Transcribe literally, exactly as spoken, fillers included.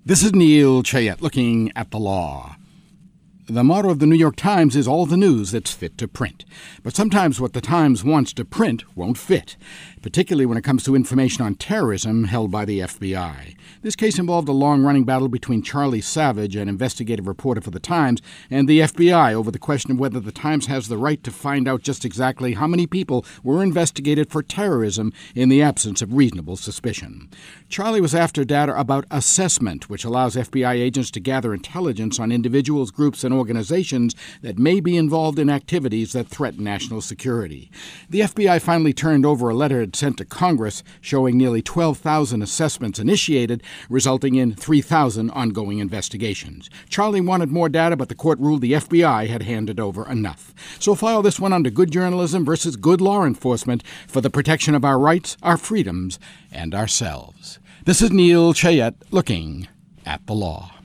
This is Neil Chayette looking at the law. The motto of the New York Times is all the news that's fit to print. But sometimes what the Times wants to print won't fit, particularly when it comes to information on terrorism held by the F B I. This case involved a long-running battle between Charlie Savage, an investigative reporter for the Times, and the F B I over the question of whether the Times has the right to find out just exactly how many people were investigated for terrorism in the absence of reasonable suspicion. Charlie was after data about assessment, which allows F B I agents to gather intelligence on individuals, groups, and organizations that may be involved in activities that threaten national security. The F B I finally turned over a letter it sent to Congress showing nearly twelve thousand assessments initiated, resulting in three thousand ongoing investigations. Charlie wanted more data, but the court ruled the F B I had handed over enough. So file this one under good journalism versus good law enforcement for the protection of our rights, our freedoms, and ourselves. This is Neil Chayette looking at the law.